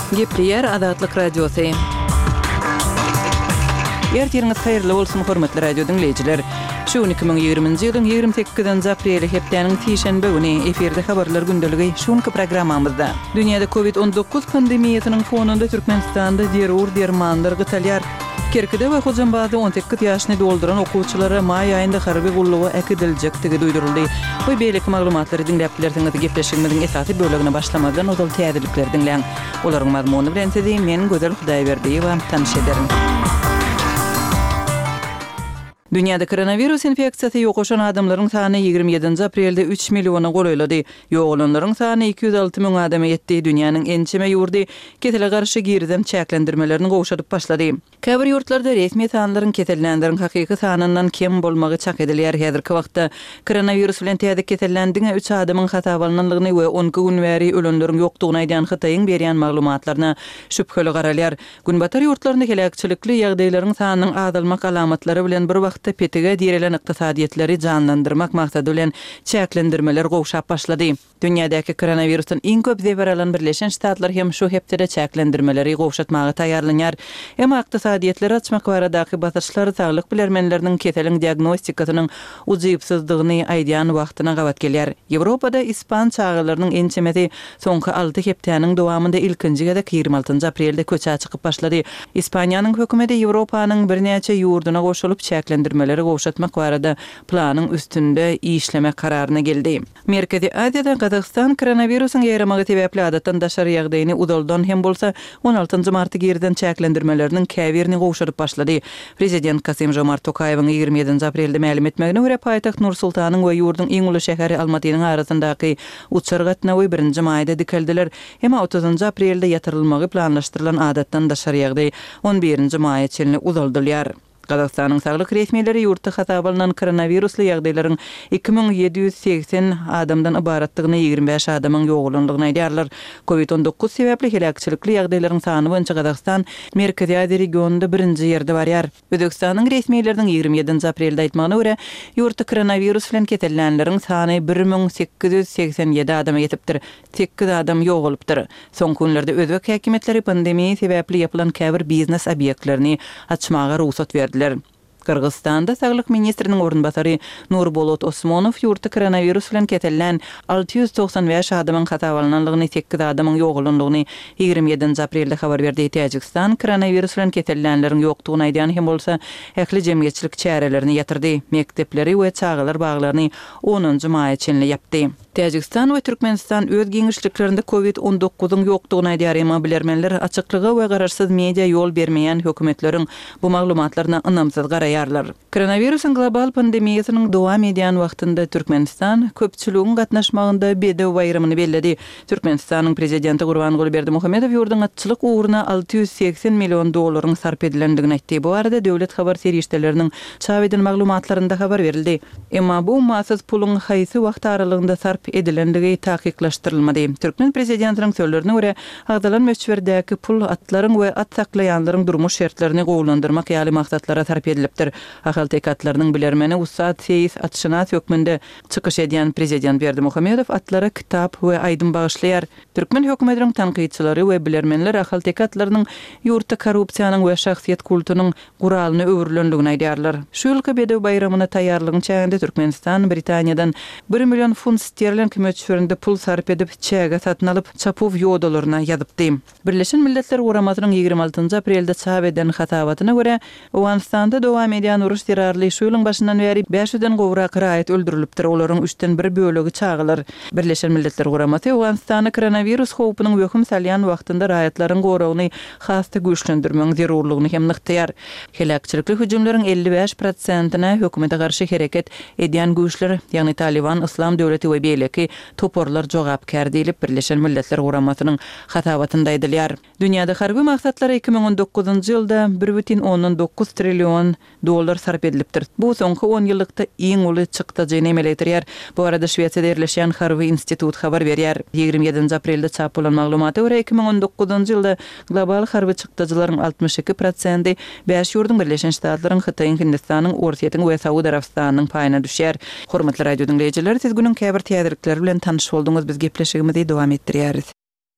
Gepleyer Adatlyk Radiosu. Ertiriniz hayırlı bolsun hormatly radio dinleyijiler. Şu 2020-nji ýylyň 28-nji apreli hepdeniň tişenbe güni eferde habarlar gündəligi şuňky programmamyzda. Dünýäde COVID-19 pandemiýasynyň fonunda Türkmenistanda dermanlar gytalýar. Kerkide we Hojanbazda 18 ýaşyny dolduran okuwçylara may aýynda harby gullugy ekidiljektigi duýduruldy. Bu beýleki maglumatlary dinläp bilersiňiz. Gepleşigimiziň esasy bölegine başlamadan ozal täzelikler dinleň. Olaryň mazmuny bilen sizi men Gözel Hudaýberdiýewa tanış ederim. Dünyada koronavirus infeksiyasy ýokuşan adamlaryň sany 27 aprelde 3 miliona golaýlady. Ýogulanlaryň sany 206 000 adama ýetdi. Dünýäniň ençeme ýurdy ketele garşy girdem çäklendirmelerini gowşadyp başlady. Käbir ýurtlarda resmi sanlaryň ketelenleriň hakyky sanyndan kem bolmagy çak edilýär. Häzirki wagtda koronavirus bilen täze ketelendiňe 3 adamyň hatabalanlygyny we 10 gün bäri ölenleriň ýokdugyny aýdan Hytaýyň berýän maglumatlaryna şüpheli garalýar. Günbatar ýurtlarynda helakçylykly ýagdaýlaryň sanynyň azalmak alamatlary bilen bir petege dirilen iqtisadiyetleri canlandırmak maksadı bilen çäklendirmeler gowşap başlady. Dünýädäki koronawirusyň iň köp zeber alan Birleşen Ştatlar hem şu hepde çäklendirmeleri gowşatmagy taýýarlanýar. Emma iqtisadiyetleri açmak baradaky basyşlar saglyk bilermenleriniň keteliň diagnostikasynyň uzypsyzdygyny aýdýan wagtyna gawat gelýär. Ýewropada ispan çağılarynyň ençemesi soňky 6 hepdeniň dowamında ilkinji gezek 26 aprelde köçä çykyp başlady. İspaniýanyň hökümeti Ýewropanyň birnäçe ýurduna goşulyp çäklendirmeleri gowşatmak barada planyň üstünde işlemek kararyna geldi. Merkezi Aziýada Kazakystan koronawirusyň ýeramagy sebäpli adatdan daşar ýagdaýyny udaldan hem bolsa 16 marty girden çäklendirmeleriniň käbirini gowşadyp başlady. Prezident Kasym-Jomart Tokaýewiň 27 aprelde ma'lum etmegine görä paýtaxt Nur-Sultanyň we ýurdun iň uly şäheri Almatynyň arasyndaky uçar gatnawy 1-nji maýda dikeldiler. Hem 30 aprelde ýatyrylmagy planlaşdyrylan adatdan daşar ýagdaý 11-nji maýa çenli udaldylýar. Kazakstanyň saglyk resmiýetleri ýurtda hatabalynan koronavirusly ýagdaýlaryň 2780 adamdan ibaratlygyny 25 adamyň ýogulanlygyny aýdýarlar. COVID-19 sebäpli helakçylykly ýagdaýlaryň sany boýunça Kazakstan Merkezi Aziýa regionunda 1-nji ýerde barýar. Özbekistanyň resmiýetleriniň 27 aprelde aýtmagyna görä, ýurtda koronavirus bilen ketelenleriň sany 1887 adama ýetipdir. 8 adam ýogulypdyr. Soňky günlerde özbek häkimetleri pandemiýa sebäpli ýapylan käbir biznes obýektlerini açmaga ruhsat berdi. Kırgızstanda Saglyk ministriniň orunbasary Nurbolat Osmonow ýurtda koronavirus bilen ketelen 695 adamyň hatabalanlygyny 8 adamyň ýogulanlygyny 27 aprelde habar berdi. Täjikistan koronavirus bilen ketelenleriň ýokdugyny aýdýan hem bolsa ähli jemgyýetçilik çärelerini ýatyrdy. Mektepleri we çağılar baglaryny 10-njy maýa çenli ýapdy. Täjikistan we Türkmenistan öz giňişliklerinde COVID-19-yň ýokdugyny aýdýar, emma bilermenler açyklygy we garaşsyz media ýol bermeýän hökümetleriň bu maglumatlaryna ynamsyz garaýarlar. Koronawirusyň global pandemiýasynyň dowam edýän wagtynda Türkmenistan köpçüligiň gatnaşmagynda bedew bayramy belledi. Türkmenistanyň prezidenti Gurbanguly Berdimuhamedow ýurdun atçylyk uğruna 680 million dollaryň sarp edilendigini aýtdy. Bu arada döwlet habar serişdeleriniň çap edilen maglumatlarynda habar berildi. Emma bu massaz puluň haýsy wagt aralygynda sarp edilendigi taýyklaşdyrylmady. Türkmen prezidentiniň sözlerine görä, agdalan möçberdäki pul atlaryň we at saklaýanlaryň durmuş şertlerini gowlandyrmak ýaly maksatlara sarp edilipdir. Ahal tekatlarynyň bilermeni Ussat Seyis Atşynat hökmünde çykyş edýän prezident Berdimuhamedow atlara kitap we aýdym bagyşlaýar. Türkmen hökümetiniň tanqidçilari we bilermenler ahal tekatlarynyň ýurtda korrupsiýanyň we şahsiýet kultunyň guralyny öwürlendigini aýdýarlar. Şu ýylky bedew bayramyna taýýarlygyň çäginde Türkmenistan Britaniýadan 1 million funt sterling kömekçilerinde pul sarp edip çäge satyn alyp çapuw ýodalaryna ýazypdy. Birleşen Milletler Guramasynyň 26 aprelde çap eden hatabatyna görä, Awganistanda dowam edýän uruş terrorly şu ýylyň başyndan bäri 500-den gowrak raýat öldürilipdir. Olaryň 3-den 1 bölegi çağılar. Birleşen Milletler Guramasy Awganistany koronavirus howpunyň wöküm salýan wagtynda raýatlaryň goragyny hasty güýçlendirmek zerurlygyny hem nykdyýar. Helakçylykly hüjümleriň 55%-na hökümete garşy hereket edýän güýçler, ýagny Taliban, Islam döwleti we beýleki toporlar jogapkär diýilip Birleşen Milletler Guramasynyň hatabatynda aýdylýar. Dünýäde harby maksatlara 2019-njy ýylda 1,9 trillion dollar sarp edilipdir. Bu soňky 10 ýyllykda iň uly çykdyjyny emeleytirýär. Bu arada Şweýçarda ýerleşen Harvey institut habar berýär. 27 aprelde çap bolan maglumata görä 2019-njy ýylda global harby çykdyjylaryň 62% 5 ýurdun Birleşen Ştatlaryň, Hytaýyň, Hindistanyň, Orsiýetiň we Saudy Arabistanynyň paýyna düşýär. Hormatly radio dinleýijiler, siz günüň käbir täzelikleri bilen tanyş bolduňyz. Biz gepleşigimizi dowam etdirýäris.